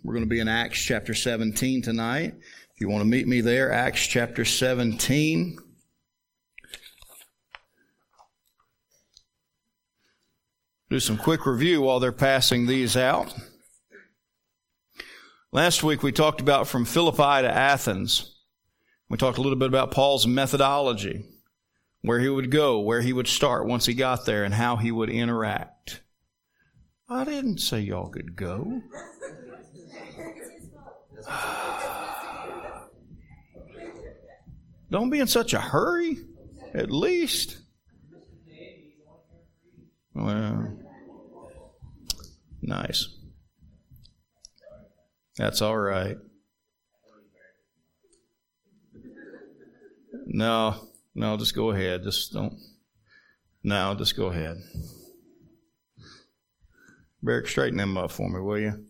We're going to be in Acts chapter 17 tonight. If you want to meet me there, Acts chapter 17. Do some quick review while they're passing these out. Last week we talked about from Philippi to Athens. We talked a little bit about Paul's methodology, where he would go, where he would start once he got there, and how he would interact. I didn't say y'all could go. Don't be in such a hurry, at least. Well, nice. That's all right. No, just go ahead. Just go ahead. Barrick, straighten them up for me, will you?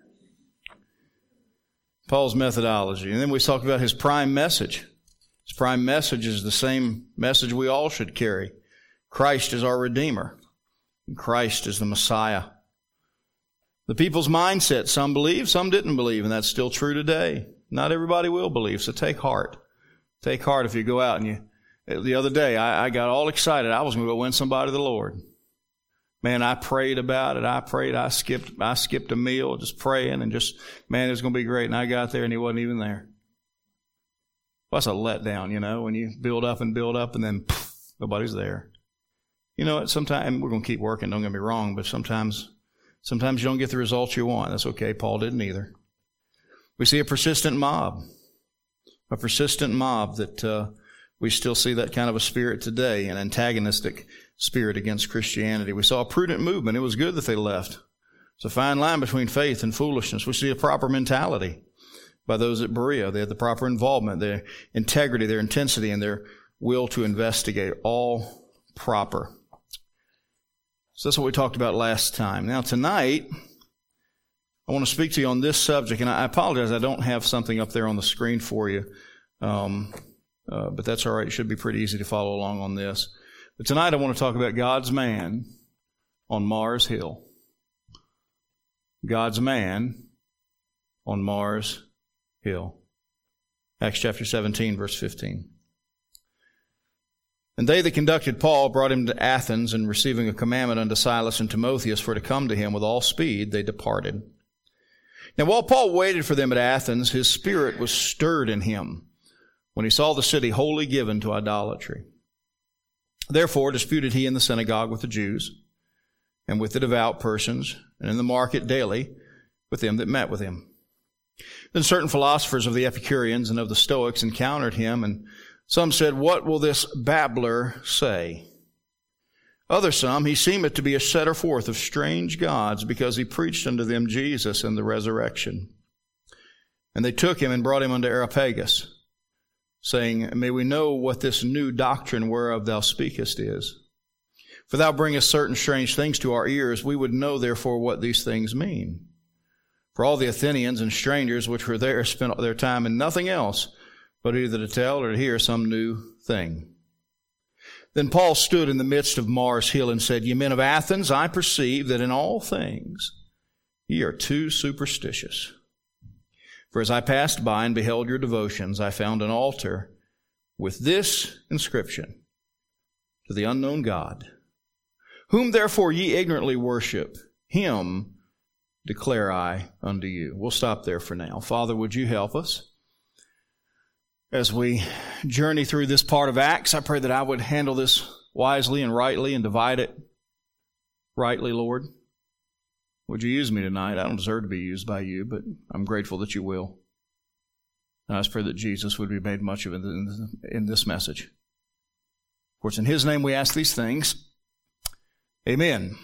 Paul's methodology. And then we talked about his prime message. His prime message is the same message we all should carry. Christ is our Redeemer. And Christ is the Messiah. The people's mindset, some believe, some didn't believe, and that's still true today. Not everybody will believe, so take heart. Take heart if you go out and the other day, I got all excited. I was going to go win somebody to the Lord. Man, I prayed about it. I skipped a meal just praying and just, man, it was going to be great. And I got there and he wasn't even there. Well, that's a letdown, when you build up and then nobody's there. Sometimes we're going to keep working, don't get me wrong, but sometimes you don't get the results you want. That's okay. Paul didn't either. We see a persistent mob that we still see that kind of a spirit today, an antagonistic spirit against Christianity. We saw a prudent movement. It was good that they left. It's a fine line between faith and foolishness. We see a proper mentality by those at Berea. They had the proper involvement, their integrity, their intensity, and their will to investigate, all proper. So that's what we talked about last time. Now tonight, I want to speak to you on this subject, and I apologize I don't have something up there on the screen for you, but that's all right. It should be pretty easy to follow along on this. But tonight I want to talk about God's man on Mars Hill. God's man on Mars Hill. Acts chapter 17, verse 15. And they that conducted Paul brought him to Athens, and receiving a commandment unto Silas and Timotheus for to come to him with all speed, they departed. Now while Paul waited for them at Athens, his spirit was stirred in him when he saw the city wholly given to idolatry. Therefore disputed he in the synagogue with the Jews, and with the devout persons, and in the market daily with them that met with him. Then certain philosophers of the Epicureans and of the Stoics encountered him, and some said, What will this babbler say? Other some, he seemeth to be a setter forth of strange gods, because he preached unto them Jesus and the resurrection. And they took him and brought him unto Areopagus, saying, May we know what this new doctrine whereof thou speakest is? For thou bringest certain strange things to our ears. We would know therefore what these things mean. For all the Athenians and strangers which were there spent their time in nothing else, but either to tell or to hear some new thing. Then Paul stood in the midst of Mars Hill and said, Ye men of Athens, I perceive that in all things ye are too superstitious. For as I passed by and beheld your devotions, I found an altar with this inscription, To the unknown God. Whom therefore ye ignorantly worship, him declare I unto you. We'll stop there for now. Father, would you help us? As we journey through this part of Acts, I pray that I would handle this wisely and rightly and divide it rightly, Lord. Would you use me tonight? I don't deserve to be used by you, but I'm grateful that you will. And I just pray that Jesus would be made much of in this message. Of course, in his name we ask these things. Amen.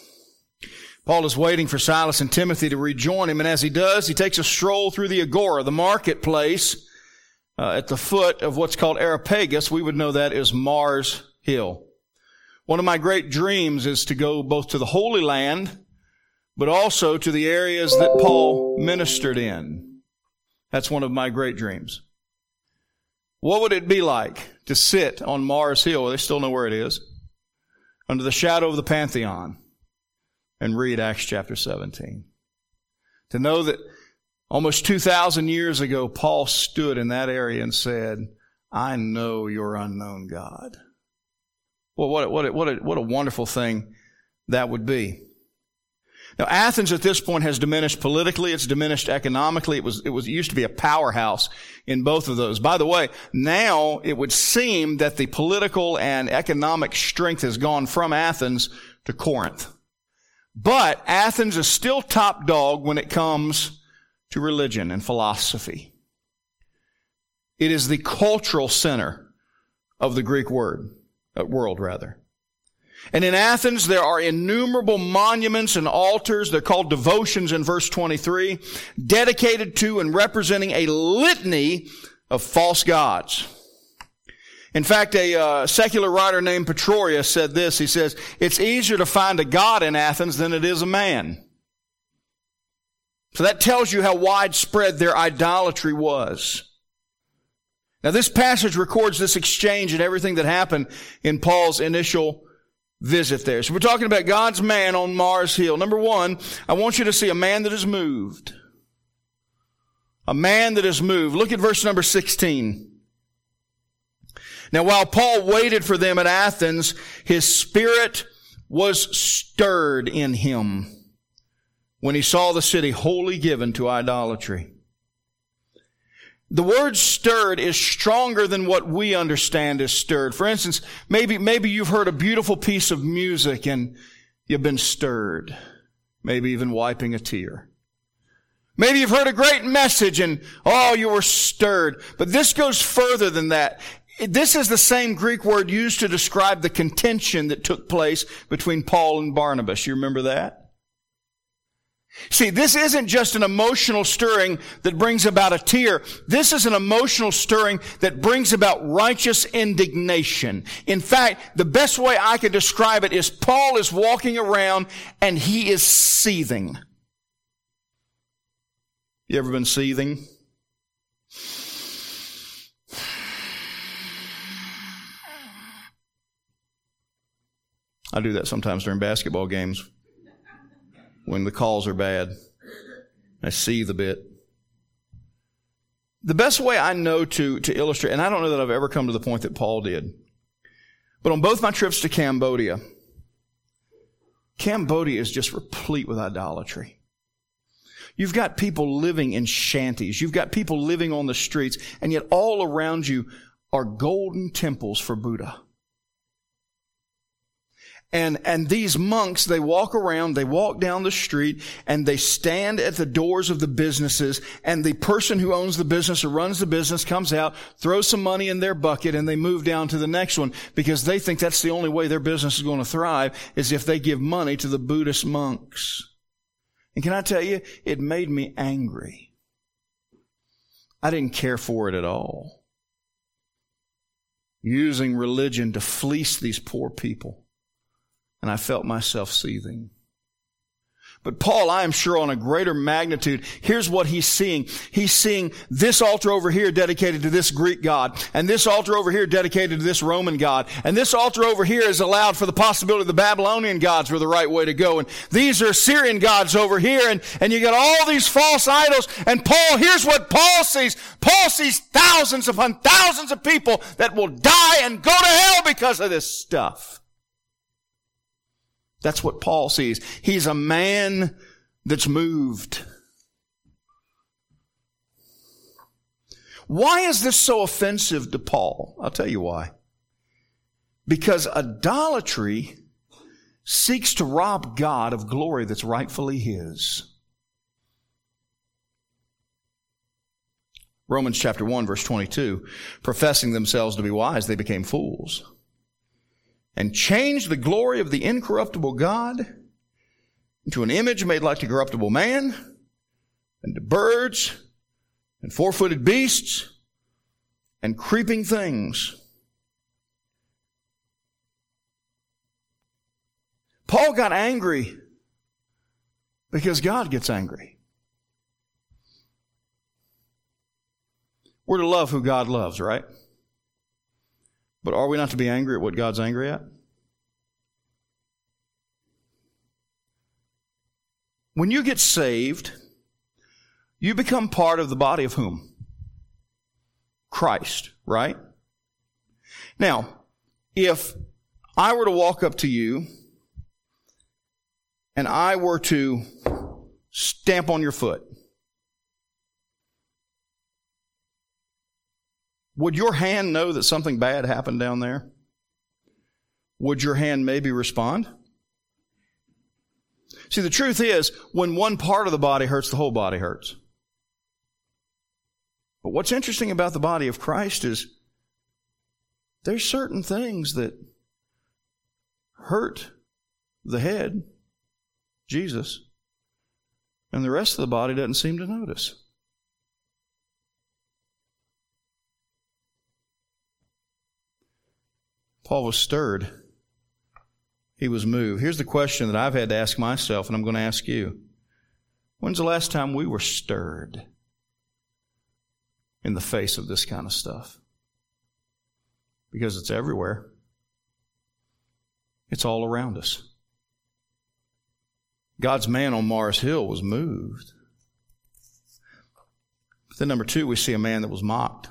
Paul is waiting for Silas and Timothy to rejoin him, and as he does, he takes a stroll through the agora, the marketplace, at the foot of what's called Areopagus. We would know that is Mars Hill. One of my great dreams is to go both to the Holy Land, but also to the areas that Paul ministered in. That's one of my great dreams. What would it be like to sit on Mars Hill, they still know where it is, under the shadow of the Pantheon, and read Acts chapter 17? To know that Almost 2,000 years ago, Paul stood in that area and said, I know your unknown God. Well, what a wonderful thing that would be. Now, Athens at this point has diminished politically. It's diminished economically. It used to be a powerhouse in both of those. By the way, now it would seem that the political and economic strength has gone from Athens to Corinth. But Athens is still top dog when it comes to religion and philosophy. It is the cultural center of the Greek world. And in Athens, there are innumerable monuments and altars. They're called devotions in verse 23, dedicated to and representing a litany of false gods. In fact, a secular writer named Petronius said this. He says, it's easier to find a god in Athens than it is a man. So that tells you how widespread their idolatry was. Now, this passage records this exchange and everything that happened in Paul's initial visit there. So we're talking about God's man on Mars Hill. Number one, I want you to see a man that is moved. A man that is moved. Look at verse number 16. Now, while Paul waited for them at Athens, his spirit was stirred in him when he saw the city wholly given to idolatry. The word stirred is stronger than what we understand as stirred. For instance, maybe you've heard a beautiful piece of music and you've been stirred. Maybe even wiping a tear. Maybe you've heard a great message and, you were stirred. But this goes further than that. This is the same Greek word used to describe the contention that took place between Paul and Barnabas. You remember that? See, this isn't just an emotional stirring that brings about a tear. This is an emotional stirring that brings about righteous indignation. In fact, the best way I could describe it is Paul is walking around and he is seething. You ever been seething? I do that sometimes during basketball games. When the calls are bad, I seethe a bit. The best way I know to illustrate, and I don't know that I've ever come to the point that Paul did, but on both my trips to Cambodia is just replete with idolatry. You've got people living in shanties. You've got people living on the streets, and yet all around you are golden temples for Buddha. And these monks, they walk around, they walk down the street, and they stand at the doors of the businesses, and the person who owns the business or runs the business comes out, throws some money in their bucket, and they move down to the next one because they think that's the only way their business is going to thrive is if they give money to the Buddhist monks. And can I tell you, it made me angry. I didn't care for it at all. Using religion to fleece these poor people. And I felt myself seething. But Paul, I am sure on a greater magnitude, here's what he's seeing. He's seeing this altar over here dedicated to this Greek god, and this altar over here dedicated to this Roman god, and this altar over here is allowed for the possibility the Babylonian gods were the right way to go, and these are Syrian gods over here, and you got all these false idols, and Paul, here's what Paul sees. Paul sees thousands upon thousands of people that will die and go to hell because of this stuff. That's what Paul sees. He's a man that's moved. Why is this so offensive to Paul? I'll tell you why. Because idolatry seeks to rob God of glory that's rightfully His. Romans chapter 1, verse 22, professing themselves to be wise, they became fools. And changed the glory of the incorruptible God into an image made like to corruptible man, and to birds, and four-footed beasts, and creeping things. Paul got angry because God gets angry. We're to love who God loves, right? But are we not to be angry at what God's angry at? When you get saved, you become part of the body of whom? Christ, right? Now, if I were to walk up to you and I were to stamp on your foot, would your hand know that something bad happened down there? Would your hand maybe respond? See, the truth is, when one part of the body hurts, the whole body hurts. But what's interesting about the body of Christ is there's certain things that hurt the head, Jesus, and the rest of the body doesn't seem to notice. Paul was stirred. He was moved. Here's the question that I've had to ask myself, and I'm going to ask you. When's the last time we were stirred in the face of this kind of stuff? Because it's everywhere. It's all around us. God's man on Mars Hill was moved. But then number 2, we see a man that was mocked.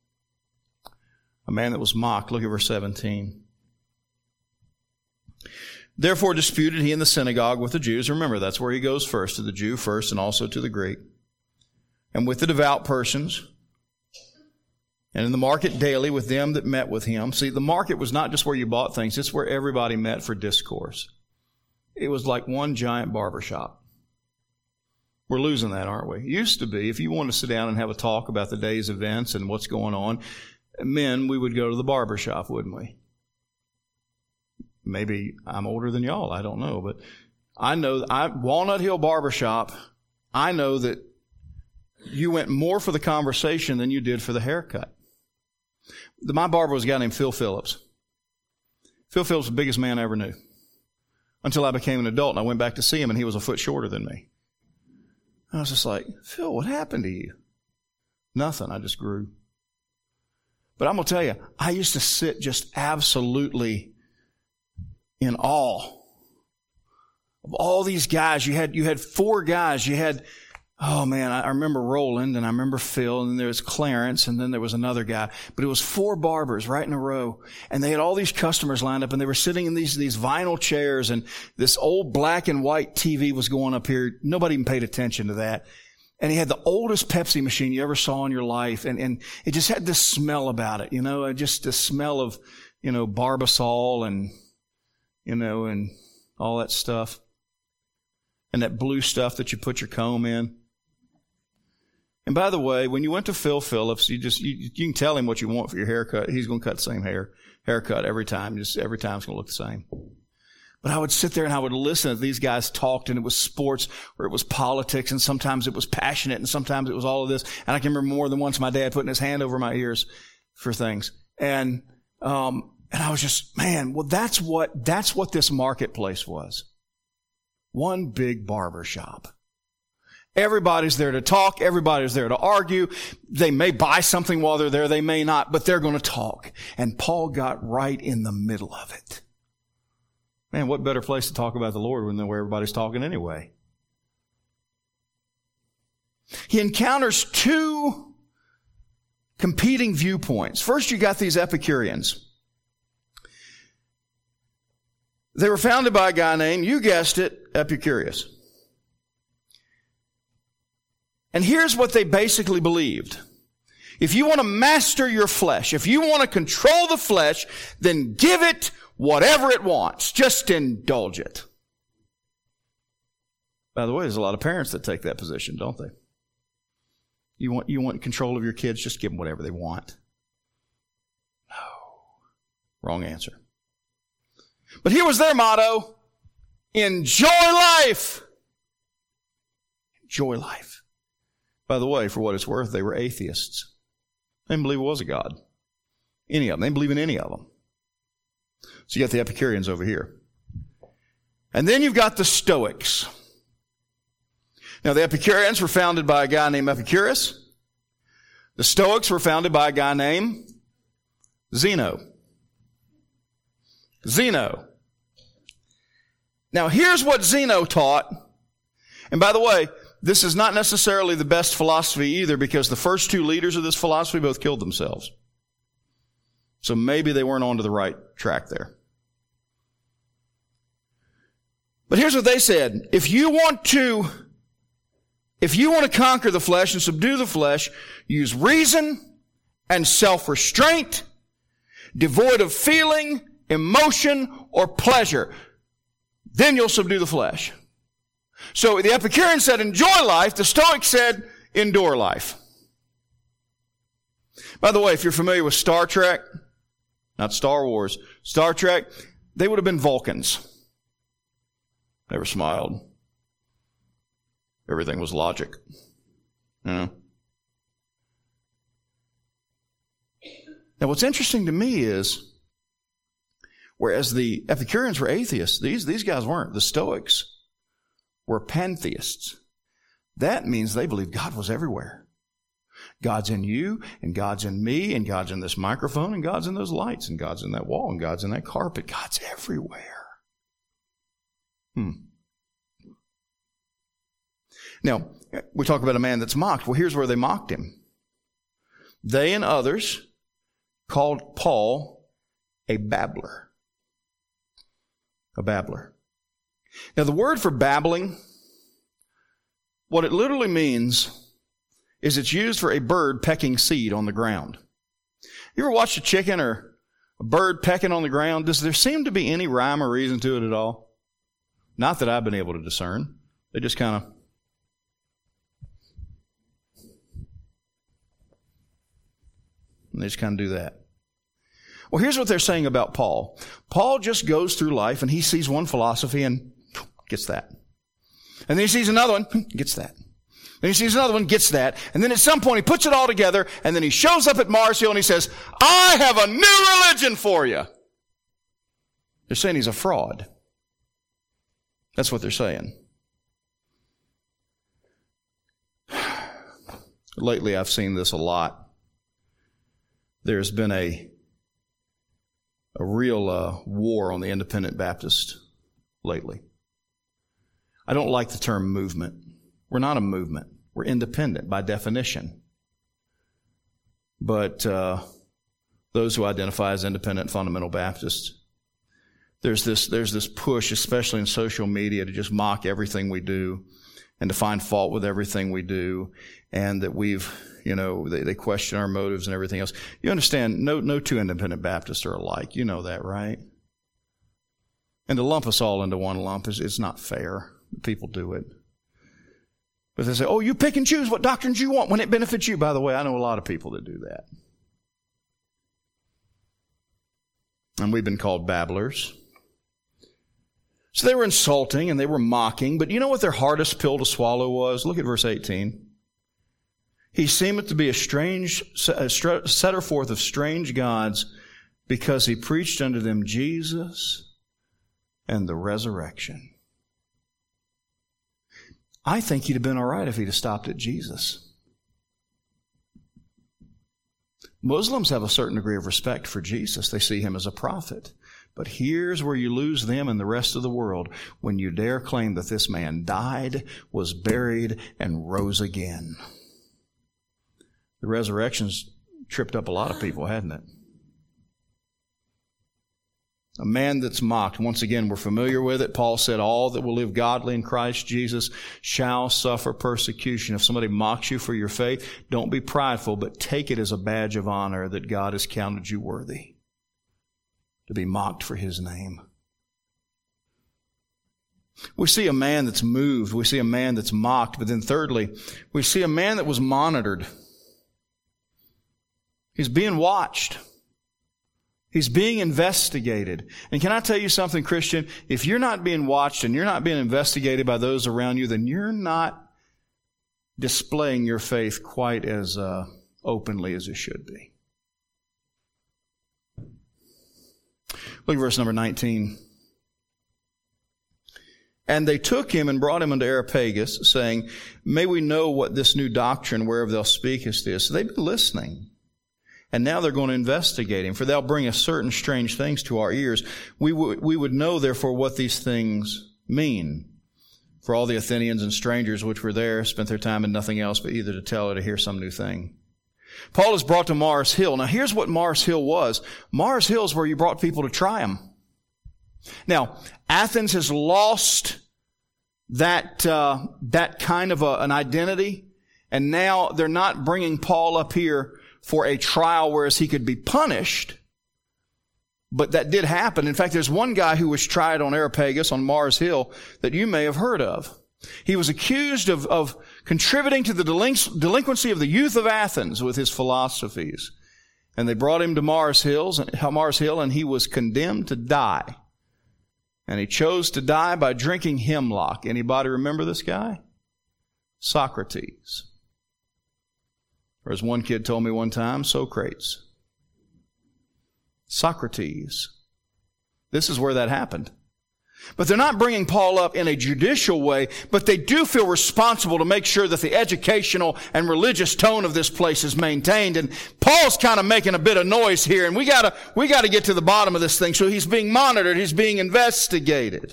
A man that was mocked. Look at verse 17. Therefore disputed he in the synagogue with the Jews. Remember, that's where he goes first, to the Jew first and also to the Greek. And with the devout persons. And in the market daily with them that met with him. See, the market was not just where you bought things. It's where everybody met for discourse. It was like one giant barbershop. We're losing that, aren't we? It used to be, if you wanted to sit down and have a talk about the day's events and what's going on, men, we would go to the barbershop, wouldn't we? Maybe I'm older than y'all, I don't know. But I know, Walnut Hill Barbershop, I know that you went more for the conversation than you did for the haircut. My barber was a guy named Phil Phillips. Phil Phillips was the biggest man I ever knew. Until I became an adult and I went back to see him and he was a foot shorter than me. I was just like, Phil, what happened to you? Nothing, I just grew. But I'm going to tell you, I used to sit just absolutely in awe of all these guys. You had 4 guys. You had, oh man, I remember Roland and I remember Phil and then there was Clarence and then there was another guy. But it was 4 barbers right in a row. And they had all these customers lined up and they were sitting in these vinyl chairs and this old black and white TV was going up here. Nobody even paid attention to that. And he had the oldest Pepsi machine you ever saw in your life. And it just had this smell about it, just the smell of, Barbasol and, and all that stuff. And that blue stuff that you put your comb in. And by the way, when you went to Phil Phillips, you can tell him what you want for your haircut. He's going to cut the same haircut every time. Just every time it's going to look the same. But I would sit there and I would listen as these guys talked, and it was sports or it was politics, and sometimes it was passionate and sometimes it was all of this. And I can remember more than once my dad putting his hand over my ears for things. And I was just, man, well, that's what this marketplace was. One big barber shop. Everybody's there to talk. Everybody's there to argue. They may buy something while they're there. They may not, but they're going to talk. And Paul got right in the middle of it. Man, what better place to talk about the Lord than where everybody's talking anyway? He encounters 2 competing viewpoints. First, you got these Epicureans. They were founded by a guy named, you guessed it, Epicurus. And here's what they basically believed. If you want to master your flesh, if you want to control the flesh, then give it whatever it wants. Just indulge it. By the way, there's a lot of parents that take that position, don't they? You want control of your kids, just give them whatever they want. No. Wrong answer. But here was their motto. Enjoy life. Enjoy life. By the way, for what it's worth, they were atheists. They didn't believe there was a God. Any of them. They didn't believe in any of them. So you got the Epicureans over here. And then you've got the Stoics. Now the Epicureans were founded by a guy named Epicurus. The Stoics were founded by a guy named Zeno. Zeno. Now here's what Zeno taught. And by the way, this is not necessarily the best philosophy either, because the first two leaders of this philosophy both killed themselves. So maybe they weren't onto the right track there. But here's what they said. If you want to conquer the flesh and subdue the flesh, use reason and self-restraint, devoid of feeling, emotion, or pleasure. Then you'll subdue the flesh. So the Epicureans said enjoy life. The Stoics said endure life. By the way, if you're familiar with Star Trek, not Star Wars, Star Trek, they would have been Vulcans. Never smiled. Everything was logic. You know? Now what's interesting to me is, whereas the Epicureans were atheists, these guys weren't. The Stoics were pantheists. That means they believed God was everywhere. God's in you, and God's in me, and God's in this microphone, and God's in those lights, and God's in that wall, and God's in that carpet. God's everywhere. Now, we talk about a man that's mocked. Well, here's where they mocked him. They and others called Paul a babbler. A babbler. Now, the word for babbling, what it literally means is it's used for a bird pecking seed on the ground. You ever watched a chicken or a bird pecking on the ground? Does there seem to be any rhyme or reason to it at all? Not that I've been able to discern. They just kind of... And they just kind of do that. Well, here's what they're saying about Paul. Paul just goes through life and he sees one philosophy and gets that. And then he sees another one, gets that. Then he sees another one, gets that. And then at some point he puts it all together, and then he shows up at Mars Hill and he says, I have a new religion for you. They're saying he's a fraud. That's what they're saying. Lately I've seen this a lot. There's been a real war on the independent Baptist lately. I don't like the term movement. We're not a movement. We're independent by definition. But those who identify as independent fundamental Baptists, there's this push, especially in social media, to just mock everything we do and to find fault with everything we do, and that they question our motives and everything else. You understand, no two independent Baptists are alike. You know that, right? And to lump us all into one lump is not fair. People do it. But they say, oh, you pick and choose what doctrines you want when it benefits you. By the way, I know a lot of people that do that. And we've been called babblers. So they were insulting and they were mocking, but you know what their hardest pill to swallow was? Look at verse 18. He seemeth to be a setter forth of strange gods, because he preached unto them Jesus and the resurrection. I think he'd have been all right if he'd have stopped at Jesus. Muslims have a certain degree of respect for Jesus. They see him as a prophet. But here's where you lose them and the rest of the world, when you dare claim that this man died, was buried, and rose again. The resurrection's tripped up a lot of people, hadn't it? A man that's mocked. Once again, we're familiar with it. Paul said, all that will live godly in Christ Jesus shall suffer persecution. If somebody mocks you for your faith, don't be prideful, but take it as a badge of honor that God has counted you worthy to be mocked for his name. We see a man that's moved. We see a man that's mocked. But then thirdly, we see a man that was monitored. He's being watched. He's being investigated. And can I tell you something, Christian? If you're not being watched and you're not being investigated by those around you, then you're not displaying your faith quite as openly as it should be. Look at verse number 19. And they took him and brought him unto Areopagus, saying, may we know what this new doctrine whereof thou speakest is. So they've been listening. And now they're going to investigate him. For thou bringest certain strange things to our ears. We would know, therefore, what these things mean. For all the Athenians and strangers which were there spent their time in nothing else but either to tell or to hear some new thing. Paul is brought to Mars Hill. Now here's what Mars Hill was. Mars Hill is where you brought people to try them. Now, Athens has lost that kind of an identity, and now they're not bringing Paul up here for a trial whereas he could be punished. But that did happen. In fact, there's one guy who was tried on Areopagus, on Mars Hill, that you may have heard of. He was accused of contributing to the delinquency of the youth of Athens with his philosophies. And they brought him to Mars Hill, and he was condemned to die. And he chose to die by drinking hemlock. Anybody remember this guy? Socrates. Or as one kid told me one time, Socrates. Socrates. This is where that happened. But they're not bringing Paul up in a judicial way, but they do feel responsible to make sure that the educational and religious tone of this place is maintained. And Paul's kind of making a bit of noise here, and we gotta get to the bottom of this thing. So he's being monitored, he's being investigated.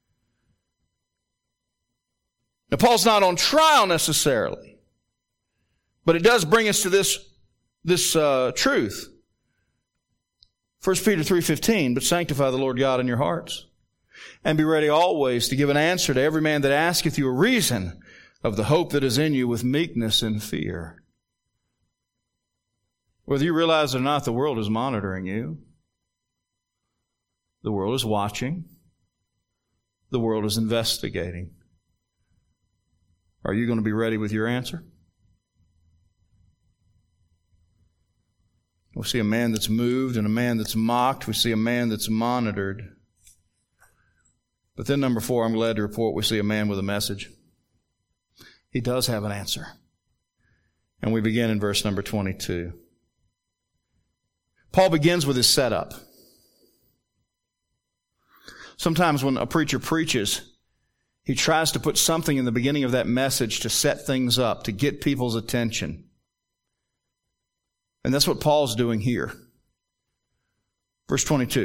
Now Paul's not on trial necessarily, but it does bring us to this truth. 1 Peter 3:15, but sanctify the Lord God in your hearts, and be ready always to give an answer to every man that asketh you a reason of the hope that is in you with meekness and fear. Whether you realize it or not, the world is monitoring you. The world is watching. The world is investigating. Are you going to be ready with your answer? We see a man that's moved and a man that's mocked. We see a man that's monitored. But then number 4, I'm glad to report we see a man with a message. He does have an answer. And we begin in verse number 22. Paul begins with his setup. Sometimes when a preacher preaches, he tries to put something in the beginning of that message to set things up, to get people's attention. And that's what Paul's doing here. Verse 22.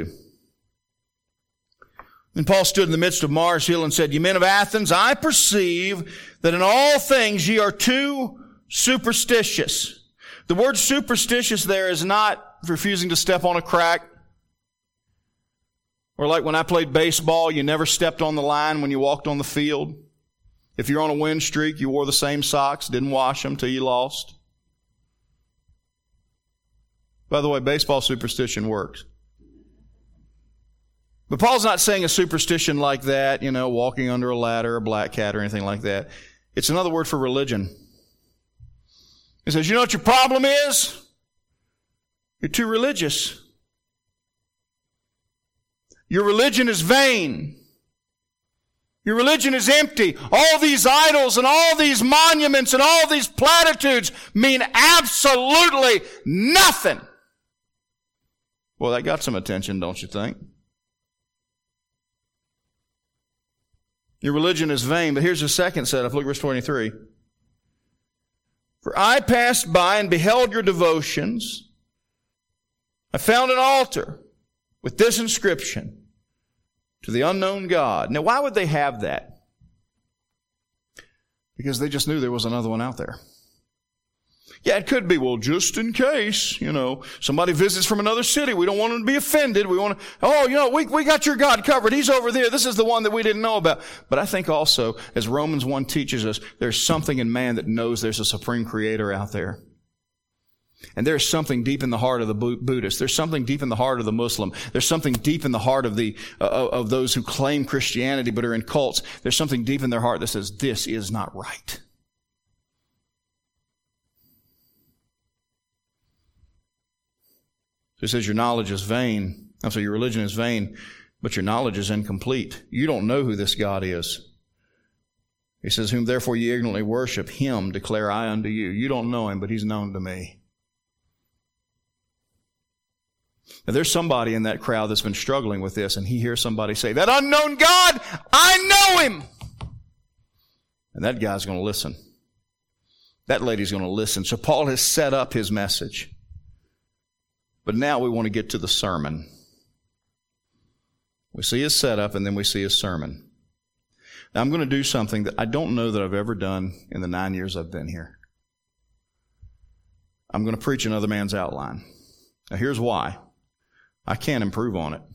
And Paul stood in the midst of Mars Hill and said, Ye men of Athens, I perceive that in all things ye are too superstitious. The word superstitious there is not refusing to step on a crack. Or like when I played baseball, you never stepped on the line when you walked on the field. If you're on a win streak, you wore the same socks, didn't wash them till you lost. By the way, baseball superstition works. But Paul's not saying a superstition like that, walking under a ladder, a black cat, or anything like that. It's another word for religion. He says, you know what your problem is? You're too religious. Your religion is vain. Your religion is empty. All these idols and all these monuments and all these platitudes mean absolutely nothing. Well, that got some attention, don't you think? Your religion is vain, but here's the second setup. Look at verse 23. For I passed by and beheld your devotions. I found an altar with this inscription, to the unknown God. Now, why would they have that? Because they just knew there was another one out there. Yeah, it could be, well, just in case, somebody visits from another city. We don't want them to be offended. We want to, we got your God covered. He's over there. This is the one that we didn't know about. But I think also, as Romans 1 teaches us, there's something in man that knows there's a supreme creator out there. And there's something deep in the heart of the Buddhist. There's something deep in the heart of the Muslim. There's something deep in the heart of of those who claim Christianity but are in cults. There's something deep in their heart that says, this is not right. So he says your knowledge is vain. So your religion is vain, but your knowledge is incomplete. You don't know who this God is. He says, whom therefore ye ignorantly worship, him declare I unto you. You don't know him, but he's known to me. Now there's somebody in that crowd that's been struggling with this, and he hears somebody say, that unknown God, I know him. And that guy's going to listen. That lady's going to listen. So Paul has set up his message. But now we want to get to the sermon. We see his setup and then we see his sermon. Now, I'm going to do something that I don't know that I've ever done in the 9 years I've been here. I'm going to preach another man's outline. Now, here's why. I can't improve on it.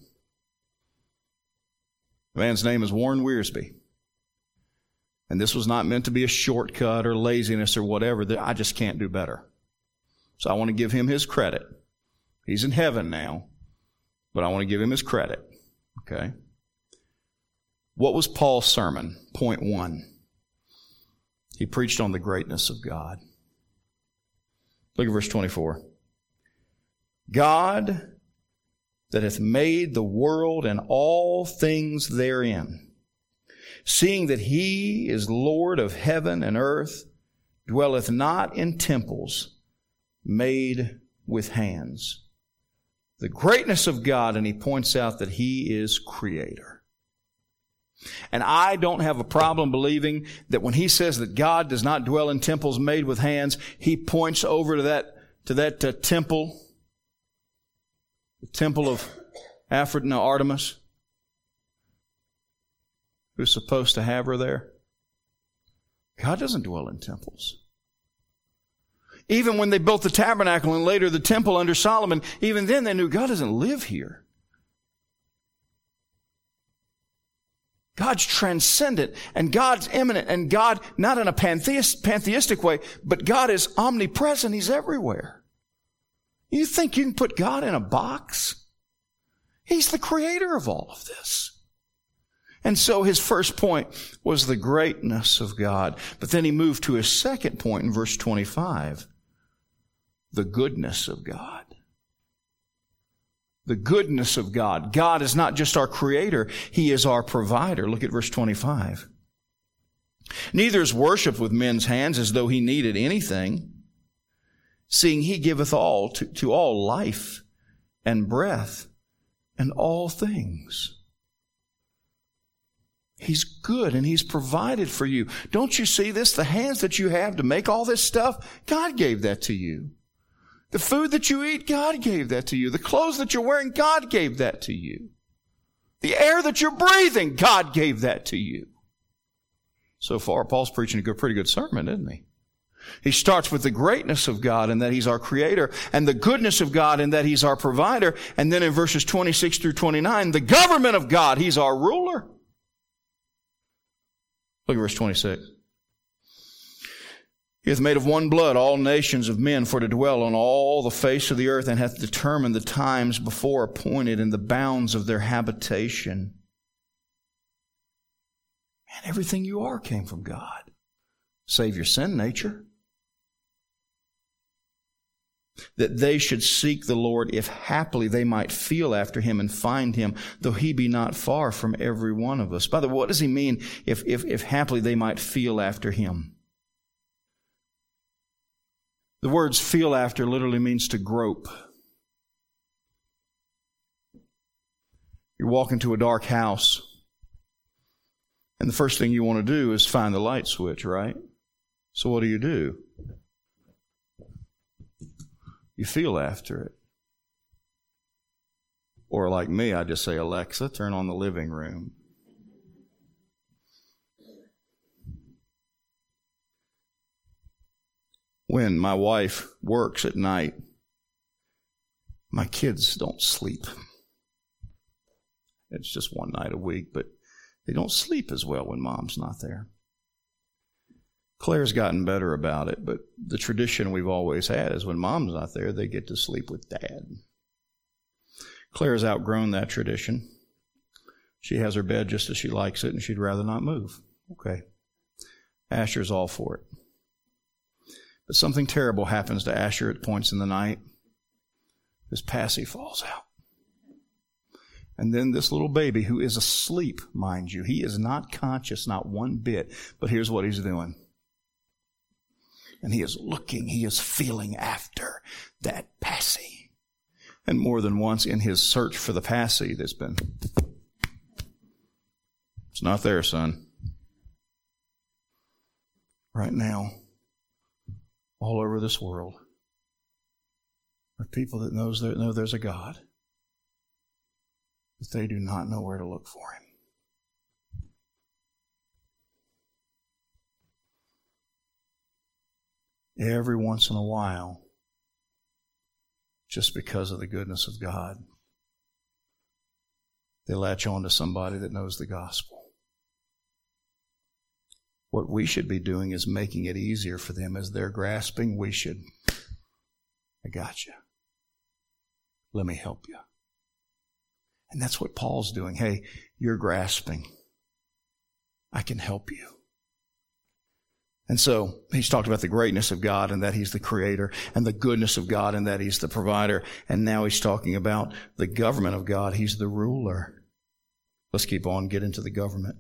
The man's name is Warren Wiersbe. And this was not meant to be a shortcut or laziness or whatever. I just can't do better. So I want to give him his credit. He's in heaven now, but I want to give him his credit. Okay? What was Paul's sermon? Point 1. He preached on the greatness of God. Look at verse 24. God that hath made the world and all things therein, seeing that he is Lord of heaven and earth, dwelleth not in temples made with hands. The greatness of God, and he points out that he is creator. And I don't have a problem believing that when he says that God does not dwell in temples made with hands, he points over to that temple, the temple of Artemis, who's supposed to have her there. God doesn't dwell in temples. Even when they built the tabernacle and later the temple under Solomon, even then they knew God doesn't live here. God's transcendent and God's immanent, and God, not in a pantheistic way, but God is omnipresent. He's everywhere. You think you can put God in a box? He's the creator of all of this. And so his first point was the greatness of God. But then he moved to his second point in verse 25. The goodness of God. The goodness of God. God is not just our creator, he is our provider. Look at verse 25. Neither is worship with men's hands as though he needed anything, seeing he giveth all to all life and breath and all things. He's good and he's provided for you. Don't you see this? The hands that you have to make all this stuff, God gave that to you. The food that you eat, God gave that to you. The clothes that you're wearing, God gave that to you. The air that you're breathing, God gave that to you. So far, Paul's preaching a pretty good sermon, isn't he? He starts with the greatness of God and that he's our creator, and the goodness of God and that he's our provider. And then in verses 26 through 29, the government of God, he's our ruler. Look at verse 26. He hath made of one blood all nations of men for to dwell on all the face of the earth, and hath determined the times before appointed and the bounds of their habitation. And everything you are came from God, save your sin nature. That they should seek the Lord, if haply they might feel after him and find him, though he be not far from every one of us. By the way, what does he mean if haply they might feel after him? The words feel after literally means to grope. You walk into a dark house, and the first thing you want to do is find the light switch, right? So what do? You feel after it. Or like me, I just say, Alexa, turn on the living room. When my wife works at night, my kids don't sleep. It's just one night a week, but they don't sleep as well when Mom's not there. Claire's gotten better about it, but the tradition we've always had is when Mom's not there, they get to sleep with Dad. Claire's outgrown that tradition. She has her bed just as she likes it, and she'd rather not move. Okay. Asher's all for it. But something terrible happens to Asher at points in the night. His passy falls out. And then this little baby, who is asleep, mind you, he is not conscious, not one bit, but here's what he's doing. And he is looking, he is feeling after that passy. And more than once in his search for the passy, it's not there, son. Right now, all over this world are people that know there's a God, but they do not know where to look for him. every once in a while, just because of the goodness of God, they latch on to somebody that knows the gospel. What we should be doing is making it easier for them. As they're grasping, we should, I got you. Let me help you. And that's what Paul's doing. Hey, you're grasping. I can help you. And so he's talked about the greatness of God and that He's the creator, and the goodness of God and that He's the provider. And now he's talking about the government of God. He's the ruler. Let's keep on, get into the government.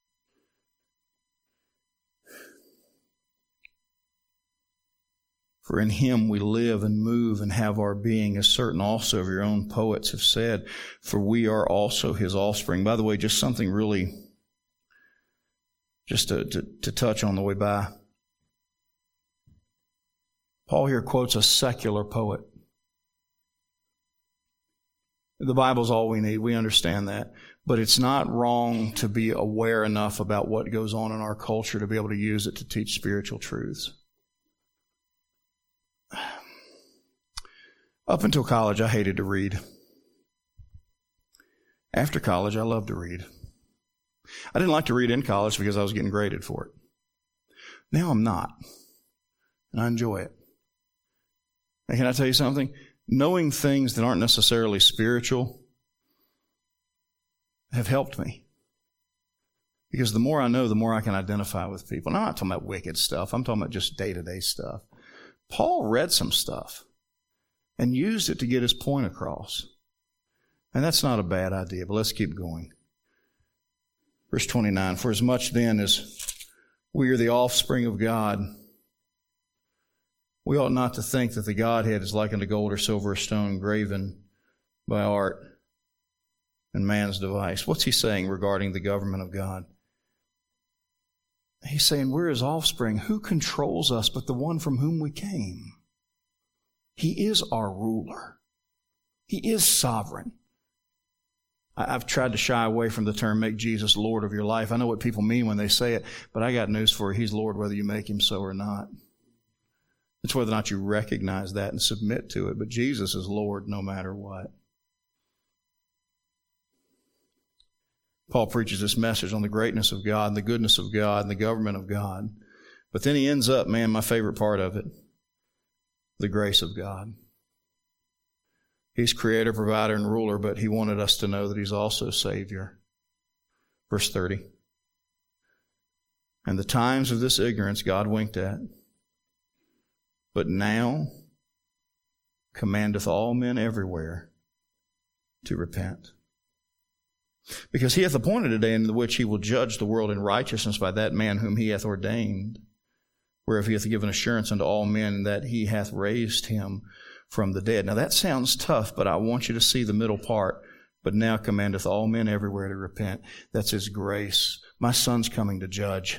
For in Him we live and move and have our being, as certain also of your own poets have said, for we are also His offspring. By the way, just something really, just to touch on the way by. Paul here quotes a secular poet. The Bible's all we need. We understand that. But it's not wrong to be aware enough about what goes on in our culture to be able to use it to teach spiritual truths. Up until college, I hated to read. After college, I loved to read. I didn't like to read in college because I was getting graded for it. Now I'm not. And I enjoy it. And can I tell you something? Knowing things that aren't necessarily spiritual have helped me. Because the more I know, the more I can identify with people. And I'm not talking about wicked stuff. I'm talking about just day-to-day stuff. Paul read some stuff and used it to get his point across. And that's not a bad idea, but let's keep going. Verse 29, for as much then as we are the offspring of God, we ought not to think that the Godhead is like unto gold or silver or stone graven by art and man's device. What's he saying regarding the government of God? He's saying we're His offspring. Who controls us but the one from whom we came? He is our ruler. He is sovereign. I've tried to shy away from the term, make Jesus Lord of your life. I know what people mean when they say it, but I got news for you. He's Lord whether you make Him so or not. It's whether or not you recognize that and submit to it. But Jesus is Lord no matter what. Paul preaches this message on the greatness of God and the goodness of God and the government of God. But then he ends up, man, my favorite part of it, the grace of God. He's creator, provider, and ruler, but He wanted us to know that He's also Savior. Verse 30. And the times of this ignorance God winked at, but now commandeth all men everywhere to repent. Because He hath appointed a day in the which He will judge the world in righteousness by that man whom He hath ordained, whereof He hath given assurance unto all men that He hath raised Him from the dead. Now that sounds tough, but I want you to see the middle part. But now commandeth all men everywhere to repent. That's His grace. My Son's coming to judge.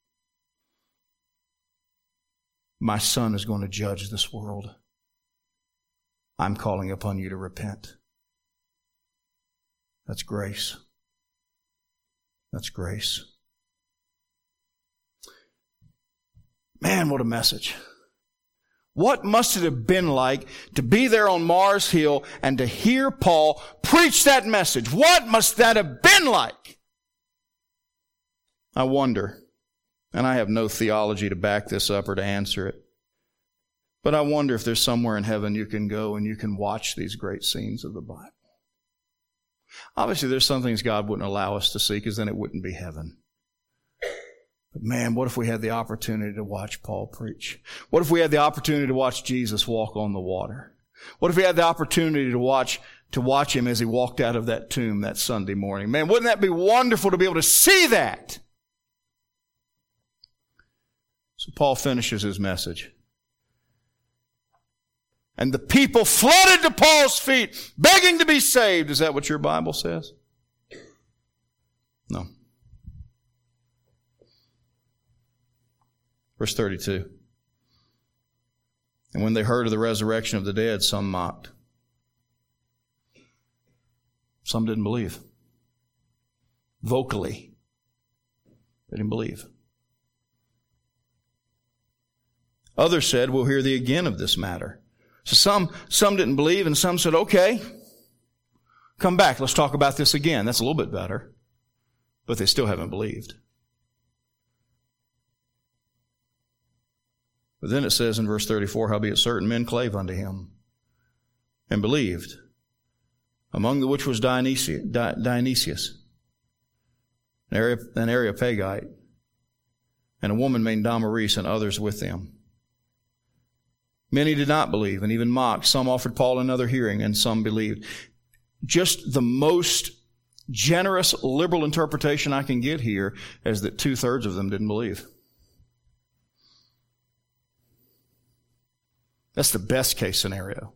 My Son is going to judge this world. I'm calling upon you to repent. That's grace. That's grace. Man, what a message. What must it have been like to be there on Mars Hill and to hear Paul preach that message? What must that have been like? I wonder, and I have no theology to back this up or to answer it, but I wonder if there's somewhere in heaven you can go and you can watch these great scenes of the Bible. Obviously, there's some things God wouldn't allow us to see because then it wouldn't be heaven. But man, what if we had the opportunity to watch Paul preach? What if we had the opportunity to watch Jesus walk on the water? What if we had the opportunity to watch Him as He walked out of that tomb that Sunday morning? Man, wouldn't that be wonderful to be able to see that? So Paul finishes his message. And the people flooded to Paul's feet, begging to be saved. Is that what your Bible says? No. Verse 32. And when they heard of the resurrection of the dead, some mocked. Some didn't believe. Vocally, they didn't believe. Others said, we'll hear thee again of this matter. So some didn't believe, and some said, okay, come back. Let's talk about this again. That's a little bit better. But they still haven't believed. But then it says in verse 34, howbeit certain men clave unto him and believed, among the which was Dionysius, an Areopagite, and a woman named Damaris, and others with them. Many did not believe and even mocked. Some offered Paul another hearing, and some believed. Just the most generous, liberal interpretation I can get here is that 2/3 of them didn't believe. That's the best case scenario.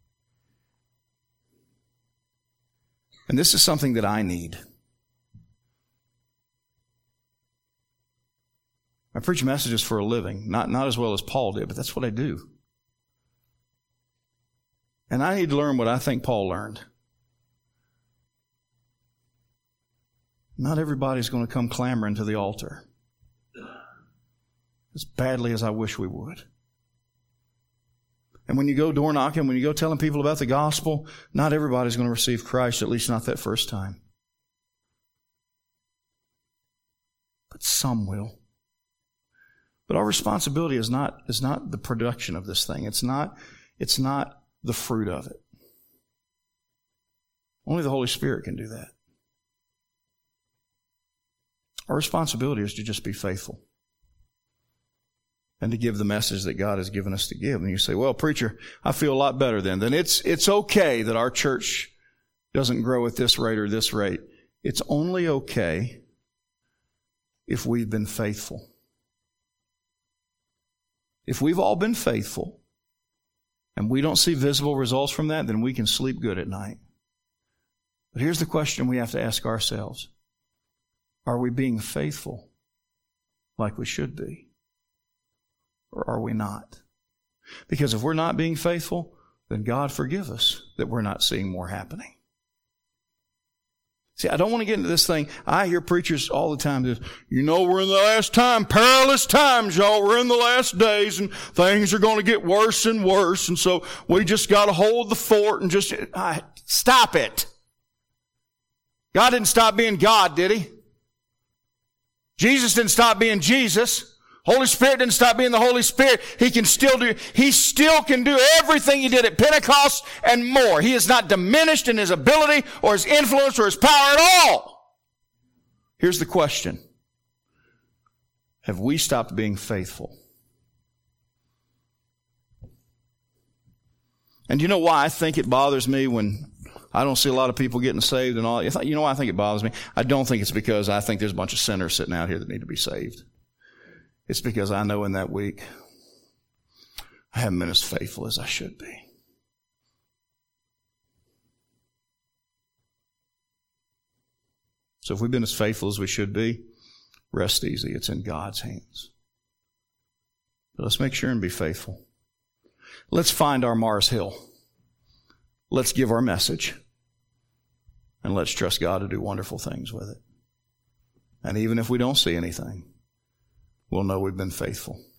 And this is something that I need. I preach messages for a living, not as well as Paul did, but that's what I do. And I need to learn what I think Paul learned. Not everybody's going to come clamoring to the altar as badly as I wish we would. And when you go door knocking, when you go telling people about the gospel, not everybody's going to receive Christ, at least not that first time. But some will. But our responsibility is not the production of this thing. It's not the fruit of it. Only the Holy Spirit can do that. Our responsibility is to just be faithful and to give the message that God has given us to give. And you say, well, preacher, I feel a lot better then. Then it's okay that our church doesn't grow at this rate or this rate. It's only okay if we've been faithful. If we've all been faithful and we don't see visible results from that, then we can sleep good at night. But here's the question we have to ask ourselves. Are we being faithful like we should be? Or are we not? Because if we're not being faithful, then God forgive us that we're not seeing more happening. See, I don't want to get into this thing. I hear preachers all the time, we're in the last time, perilous times, y'all. We're in the last days and things are going to get worse and worse. And so we just got to hold the fort and just stop it. God didn't stop being God, did He? Jesus didn't stop being Jesus. Holy Spirit didn't stop being the Holy Spirit. He still can do everything He did at Pentecost and more. He is not diminished in His ability or His influence or His power at all. Here's the question. Have we stopped being faithful? And you know why I think it bothers me when I don't see a lot of people getting saved and all. You know why I think it bothers me? I don't think it's because I think there's a bunch of sinners sitting out here that need to be saved. It's because I know in that week I haven't been as faithful as I should be. So if we've been as faithful as we should be, rest easy. It's in God's hands. But let's make sure and be faithful. Let's find our Mars Hill. Let's give our message. And let's trust God to do wonderful things with it. And even if we don't see anything, we'll know we've been faithful.